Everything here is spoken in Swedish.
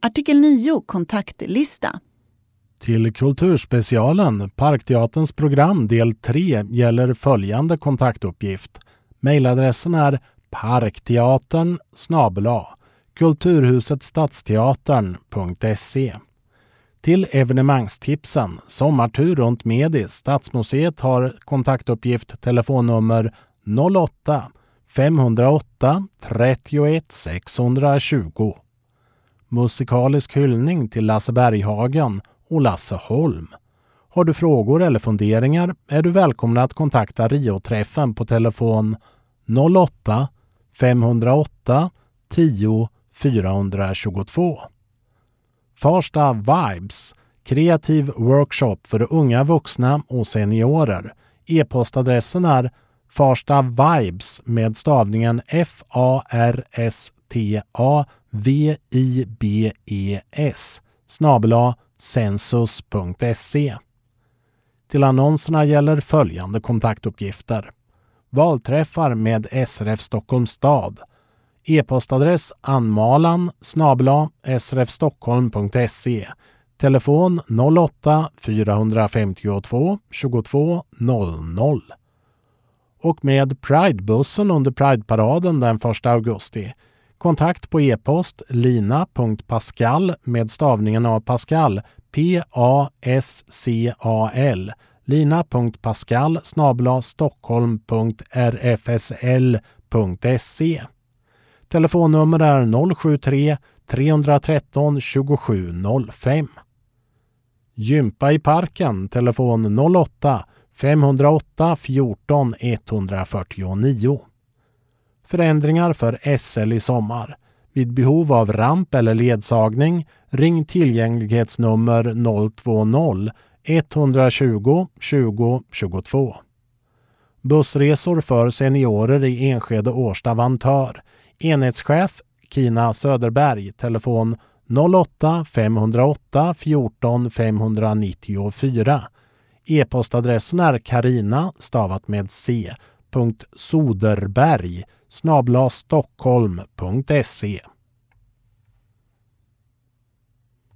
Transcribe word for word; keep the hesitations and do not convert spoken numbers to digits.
Artikel nio, kontaktlista. Till kulturspecialen, Parkteaterns program del tre, gäller följande kontaktuppgift. Mailadressen är parkteatern snabel-a kulturhuset stadsteatern punkt se. Till evenemangstipsen, sommartur runt Medis, Stadsmuseet har kontaktuppgift telefonnummer noll åtta fem noll åtta trettioett sexhundratjugo. Musikalisk hyllning till Lasse Berghagen och Lasse Holm. Har du frågor eller funderingar är du välkommen att kontakta Rio-träffen på telefon noll åtta fem noll åtta tio fyrahundratjugotvå. Farsta Vibes, kreativ workshop för unga vuxna och seniorer. E-postadressen är farstavibes med stavningen F A R S T A V I B E S snabel-a census punkt se. Till annonserna gäller följande kontaktuppgifter. Valträffar med S R F Stockholms stad. E-postadress anmalan snabel-a s r f stockholm punkt se. Telefon noll åtta fyra fem två tjugotvå noll noll. Och med Pridebussen under Prideparaden den första augusti. Kontakt på e-post lina punkt pascal med stavningen av Pascal P A S C A L lina punkt pascal snabel-a stockholm punkt r f s l punkt se. Telefonnummer är noll sju tre tre ett tre tjugosju noll fem. Gympa i parken, telefon noll åtta fem noll åtta fjorton etthundrafyrtionio. Förändringar för S L i sommar. Vid behov av ramp eller ledsagning, ring tillgänglighetsnummer noll två noll ett tjugo tjugo tjugotvå. Bussresor för seniorer i Enskede Årsta Vantör. Enhetschef Kina Söderberg, telefon noll åtta fem noll åtta fjorton femhundranittiofyra. E-postadressen är karina stavat med c punkt soderberg snabel-a stockholm punkt se.